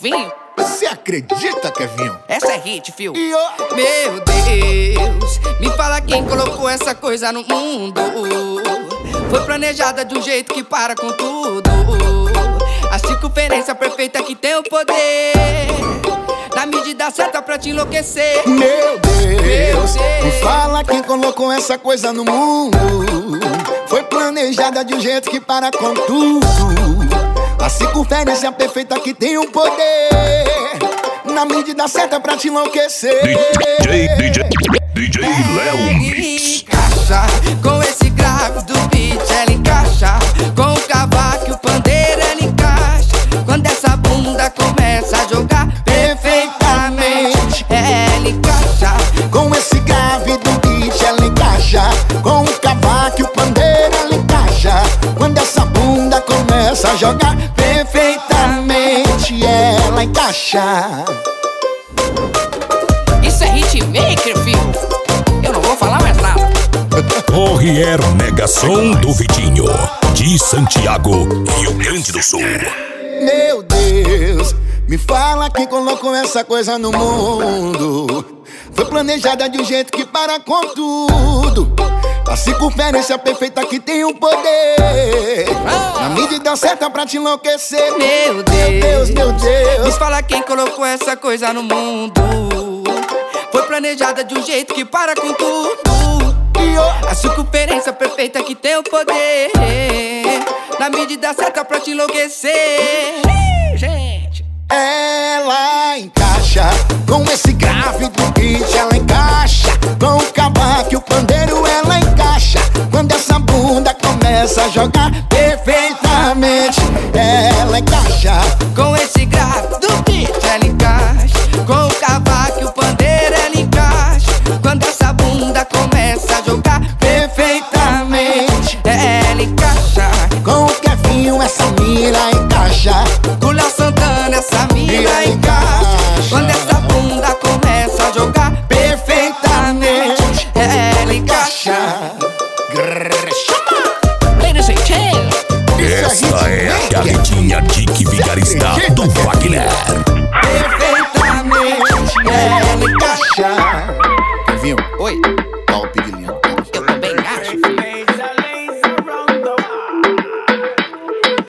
Kevinho. Você acredita, Kevinho? Essa é hit, fio. E Meu Deus, me fala quem colocou essa coisa no mundo. Foi planejada de um jeito que para com tudo. A circunferência perfeita que tem o poder, na medida certa pra te enlouquecer. Meu Deus, me fala quem colocou essa coisa no mundo. Foi planejada de um jeito que para com tudo. A circunferência perfeita que tem o poder, na medida certa pra te enlouquecer. DJ Léo Mix. Encaixa com esse grave do beat, ela encaixa com o cavaco e o pandeiro, ela encaixa quando essa bunda começa a jogar perfeitamente. Ela encaixa Com esse grave do beat, ela encaixa com o cavaco e o pandeiro, ela encaixa quando essa bunda começa a jogar perfeitamente. Ela encaixa. Isso é hitmaker, filho. Eu não vou falar mais nada. Corrier Negação do Vitinho, de Santiago, Rio Grande do Sul. Meu Deus, me fala quem colocou essa coisa no mundo. Foi planejada de um jeito que para com tudo. A circunferência perfeita que tem o poder, na medida certa pra te enlouquecer. Meu Deus, meu me Deus. fala quem colocou essa coisa no mundo. Foi planejada de um jeito que para com tudo. A circunferência perfeita que tem o poder, na medida certa pra te enlouquecer. Gente, Ela encaixa com esse grave do beat, ela encaixa com o cavaco e o pandeiro, ela encaixa quando essa bunda começa a jogar perfeitamente. Ela encaixa com esse grave do beat, ela encaixa com o cavaco e o pandeiro, ela encaixa quando essa bunda começa a jogar perfeitamente. Ela encaixa com o Kevinho, essa mira encaixa. com o Léo Santana, essa mira encaixa quando essa bunda começa a jogar perfeitamente. Ela encaixa. Ladies and gentlemen, Esta é a carretinha Dick Vigarista do Wagner. perfeitamente. Ela encaixa. Kevinho, Oi.